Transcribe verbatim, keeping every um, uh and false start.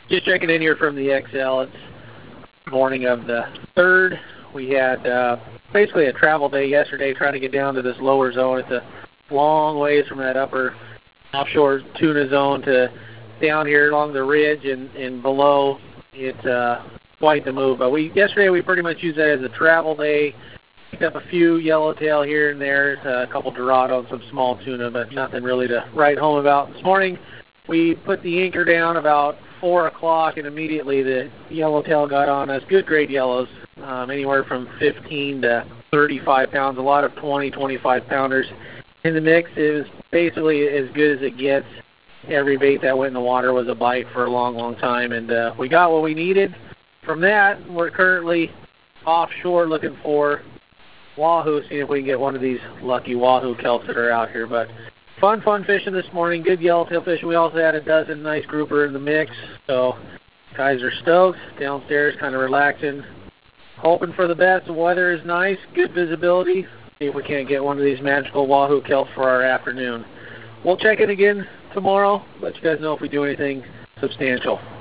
Just checking in here from the X L. It's morning of the third. We had uh, basically a travel day yesterday trying to get down to this lower zone. It's a long ways from that upper offshore tuna zone to down here along the ridge and, and below. It's uh, quite the move. But we yesterday we pretty much used that as a travel day. Picked up a few yellowtail here and there, uh, a couple dorado and some small tuna, but nothing really to write home about. This morning we put the anchor down about four o'clock, and immediately the yellowtail got on us. Good grade yellows, um, anywhere from fifteen to thirty-five pounds, a lot of twenty, twenty-five pounders in the mix. It was basically as good as it gets. Every bait that went in the water was a bite for a long, long time, and uh, we got what we needed. From that, we're currently offshore looking for wahoo, seeing if we can get one of these lucky wahoo kelps that are out here. But fun, fun fishing this morning. Good yellowtail fishing. We also had a dozen nice grouper in the mix. So guys are stoked. Downstairs kind of relaxing. Hoping for the best. The weather is nice. Good visibility. See if we can't get one of these magical wahoo kelps for our afternoon. We'll check it again tomorrow. Let you guys know if we do anything substantial.